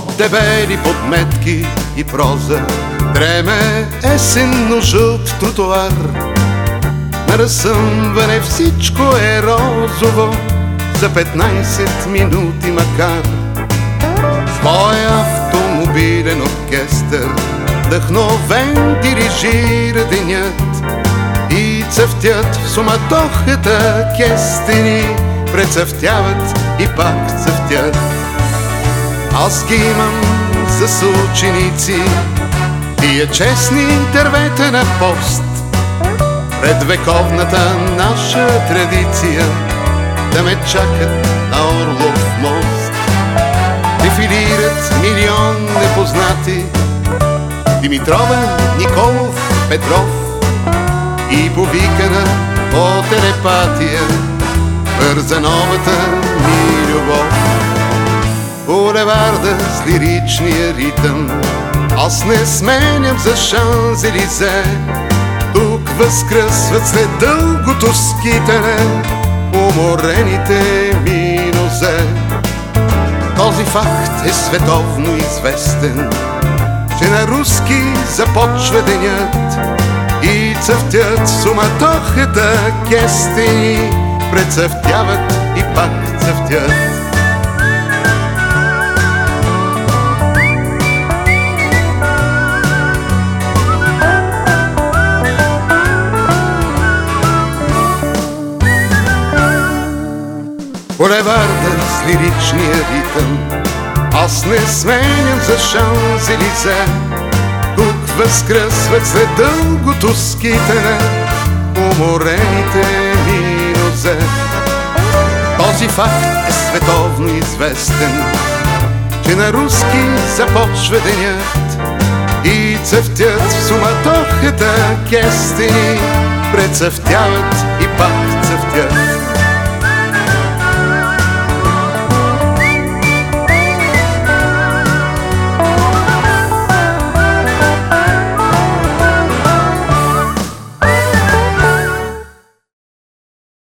Под дебели подметки и проза дреме есенно жълт тротоар. На разсъмване всичко е розово за 15 минути макар. В моя автомобилен оркестър вдъхновен дирижира денят и цъфтят в суматохата кестени, прецъфтяват и пак цъфтят. Аз ги имам за съученици, тия честни интервета на пост, пред вековната наша традиция да ме чакат на Орлов мост. Дефилират милион непознати, Димитрова, Николов, Петров, и повикана по телепатия бърза новата ми любов. Булеварда с лиричния ритъм аз не сменям за Шанзелизе. Тук възкръсват след дългото скитане уморените ми нозе. Този факт е световно известен, че на руски започва денят и цъфтят в суматохата кестени, прецъфтяват и пак цъфтят. Булеварда с лиричния ритъм аз не сменям за Шанзелизе. Тук възкръсват след дългото скитане уморените ми нозе. Този факт е световно известен, че на руски започва денят и цъфтят в суматохата кестени, прецъфтяват и пак цъфтят.